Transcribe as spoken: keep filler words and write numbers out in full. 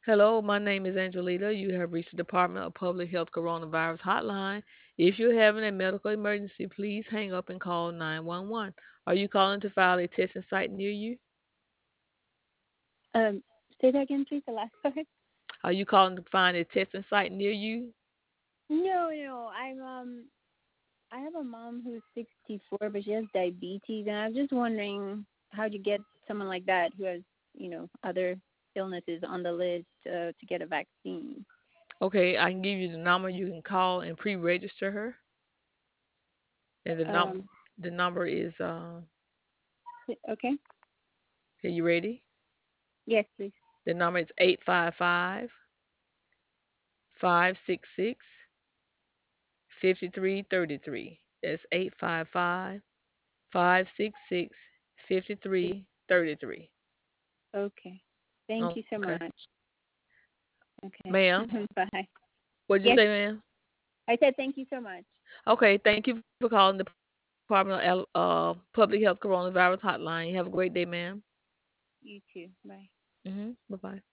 Hello, my name is Angelita. You have reached the Department of Public Health Coronavirus Hotline. If you're having a medical emergency, please hang up and call nine one one. Are you calling to file a testing site near you? Um, Say that again, please. The last part. Are you calling to find a testing site near you? No, no. I'm um. I have a mom who's sixty-four, but she has diabetes, and I'm just wondering how to get someone like that who has, you know, other illnesses on the list uh, to get a vaccine. Okay, I can give you the number you can call and pre-register her. And the num Um. the number is uh Okay. are you ready? Yes, please. The number is eight five five, five six six, five three three three. That's eight five five, five six six, five three three three. Okay. Thank you so Okay. much. Okay. Ma'am, Bye. what'd you Yes, say, ma'am? I said thank you so much. Okay, thank you for calling the Department of Al- uh, Public Health Coronavirus Hotline. You have a great day, ma'am. You too. Bye. Hmm. Bye bye.